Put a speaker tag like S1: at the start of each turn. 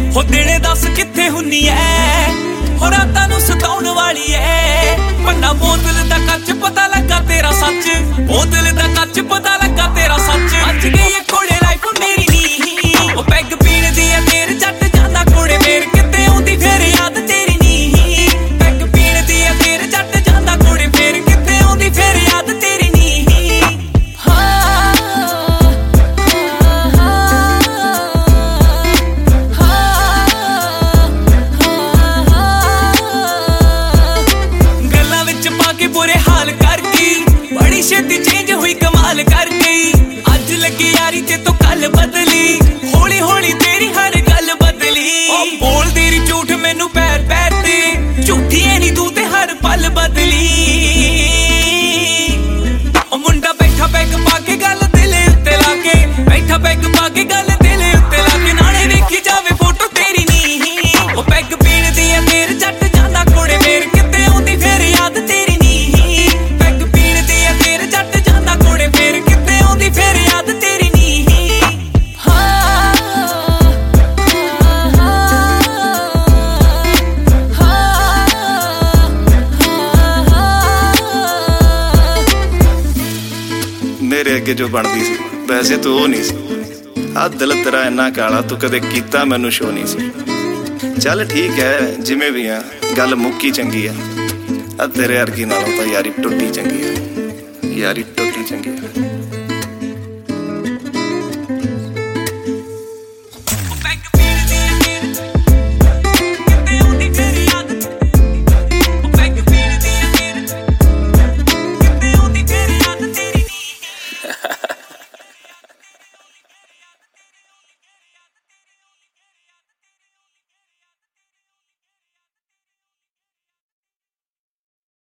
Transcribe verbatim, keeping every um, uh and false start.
S1: हो दिने दस किथे हुन्नी ऐ, हो रातां नूं सताउण वाली ऐ। भन्ना बोतल दा कच पता लगा तेरा सच, बोतल दा कच पता लगा तेरा सच। अज गई है कोड़े लाइफ मेरी नी, ओ पैग पीण दी ऐ मेर जट जांदा कोड़े मेर किते आउंदी फेर याद तेरी नी। पैग पीण दी ऐ मेर जट जांदा कोड़े फेर किते आउंदी फेर याद तेरी नी। बुरे हाल कर गई बड़ी छेती चेंज हुई कमाल कर गई। अज लगी यारी ते तो कल बदली, हौली हौली तेरी हर गल बदली। ओ बोल तेरी झूठ मैनू पैर पैर ते, झूठी है नी तू ते हर पल बदली। ओ मुंडा बैठा पैग पाके गल दिल उत्ते लाके, बैठा पैग पाके गल दिल उत्ते लाके। नाले वेखी जावे फोटो तेरी नी, ओ पैग पीण दी ऐ मेर जट जांदा कोड़े मेर किते आउंदी फेर याद तेरी।
S2: मेरे अगे जो बनती सी वैसे तो वो नहीं सी, आ दिल तेरा इन्ना काला तू कदे कीता मैनू शो नहीं सी। चल ठीक है जिमें भी है गल मुक्की चंगी है, आ तेरे अर्गी नालों तो यारी टुटी चंगी है, यारी टुटी चंगी है।